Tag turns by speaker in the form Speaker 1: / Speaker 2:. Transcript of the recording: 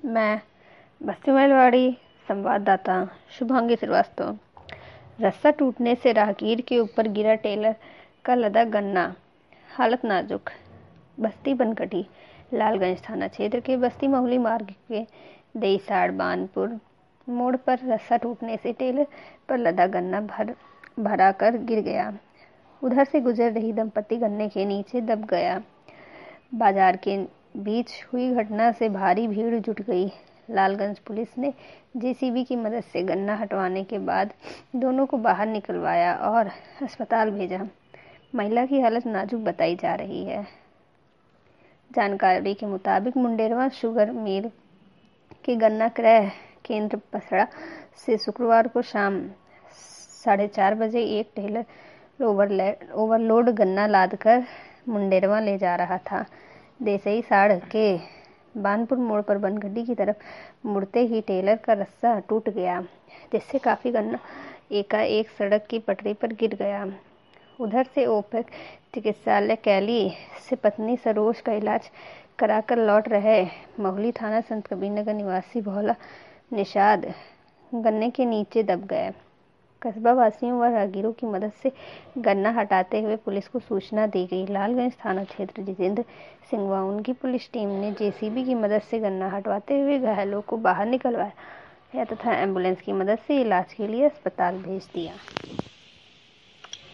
Speaker 1: मैं बस्तीमलवाड़ी संवाददाता शुभांगी श्रीवास्तव। रास्ता टूटने से राहगीर के ऊपर गिरा टेलर का लदा गन्ना, हालत नाजुक। बस्ती बनकटी लालगंज थाना क्षेत्र के बस्ती महुली मार्ग के देईसाड़ बानपुर मोड़ पर रास्ता टूटने से टेलर पर लदा गन्ना भरा कर गिर गया। उधर से गुजर रही दंपत्ति गन्ने के नीचे दब गया। बाजार के बीच हुई घटना से भारी भीड़ जुट गई। लालगंज पुलिस ने जेसीबी की मदद से गन्ना हटवाने के बाद दोनों को बाहर निकलवाया और अस्पताल भेजा। महिला की हालत नाजुक बताई जा रही है। जानकारी के मुताबिक मुंडेरवा शुगर मिल के गन्ना क्रय केंद्र पसड़ा से शुक्रवार को शाम 4:30 बजे एक टेलर ओवरलोड गन्ना लादकर मुंडेरवा ले जा रहा था। देसईसाड़ के बानपुर मोड़ पर बनगड्डी की तरफ मुड़ते ही टेलर का रस्सा टूट गया, जिससे काफी गन्ना एकाएक सड़क की पटरी पर गिर गया। उधर से ओपेक चिकित्सालय कैली से पत्नी सरोज का इलाज कराकर लौट रहे महुली थाना संत कबीरनगर निवासी भोला निषाद गन्ने के नीचे दब गए। कस्बा वासियों व राहगीरों की मदद से गन्ना हटाते हुए पुलिस को सूचना दी गई। लालगंज थाना क्षेत्र जितेंद्र सिंह व उनकी पुलिस टीम ने जेसीबी की मदद से गन्ना हटवाते हुए घायलों को बाहर निकलवाया तथा एम्बुलेंस की मदद से इलाज के लिए अस्पताल भेज दिया।